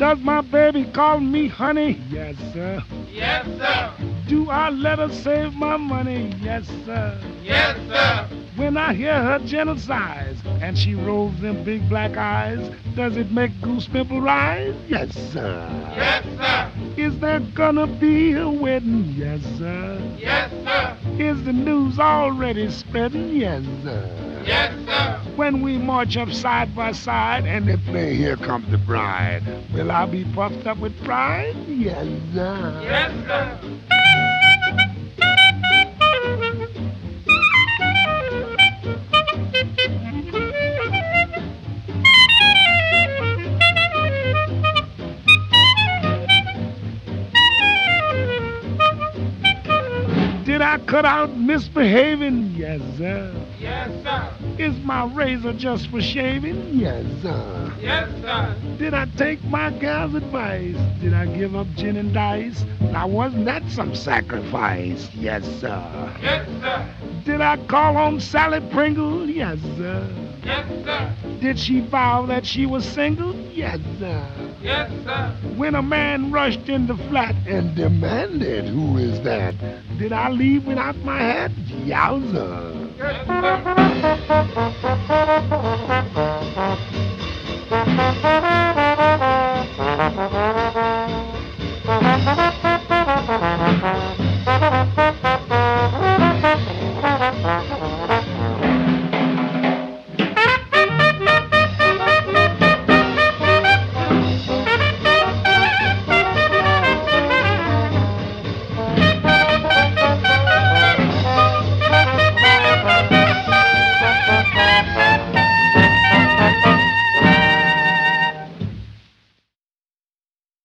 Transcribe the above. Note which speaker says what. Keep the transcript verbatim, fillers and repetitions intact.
Speaker 1: Does my baby call me honey? Yes, sir.
Speaker 2: Yes, sir.
Speaker 1: Do I let her save my money? Yes, sir.
Speaker 2: Yes, sir.
Speaker 1: When I hear her gentle sighs and she rolls them big black eyes, does it make goose pimple rise? Yes, sir.
Speaker 2: Yes, sir.
Speaker 1: Is there gonna be a wedding? Yes, sir.
Speaker 2: Yes, sir.
Speaker 1: Is the news already spreading? Yes, sir.
Speaker 2: Yes, sir.
Speaker 1: When we march up side by side and they play Here Comes the Bride, will I be puffed up with pride? Yes, sir.
Speaker 2: Yes, sir.
Speaker 1: Did I cut out misbehaving? Yes, sir.
Speaker 2: Yes, sir.
Speaker 1: Is my razor just for shaving? Yes, sir.
Speaker 2: Yes, sir.
Speaker 1: Did I take my gal's advice? Did I give up gin and dice? Now wasn't that some sacrifice? Yes, sir.
Speaker 2: Yes, sir.
Speaker 1: Did I call on Sally Pringle? Yes, sir.
Speaker 2: Yes, sir.
Speaker 1: Did she vow that she was single? Yes, sir.
Speaker 2: Yes, sir.
Speaker 1: When a man rushed in the flat and demanded, who is that? Did I leave without my hat? Yowza.
Speaker 2: Yes, sir.